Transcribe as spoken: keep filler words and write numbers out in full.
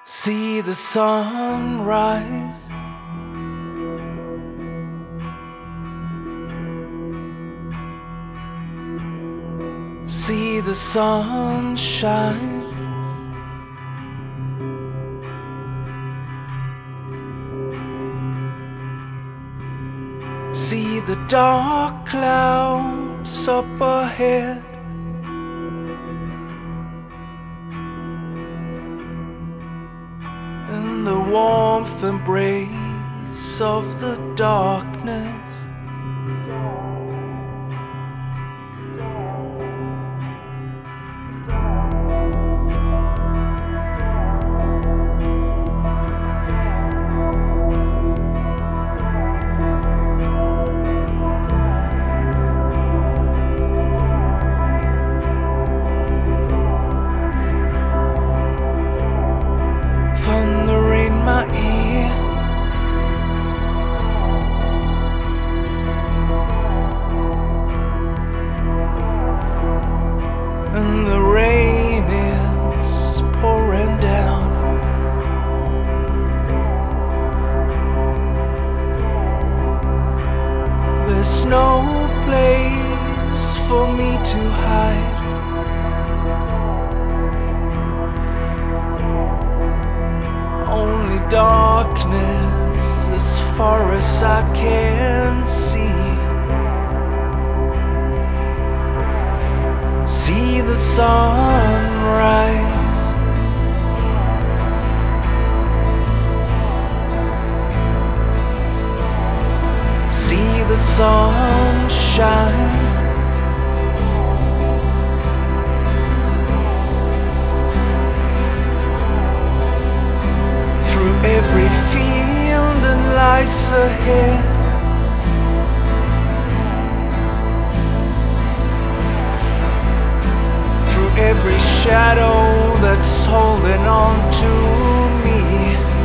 See the sun rise, see the sun shine, see the dark clouds up ahead, and the warmth embrace of the darkness. Thunder in my ear, and the rain is pouring down. There's no place for me to hide. Only darkness as far as I can see. See the sun rise, see the sun shine, every field that lies ahead. Through every shadow that's holding on to me.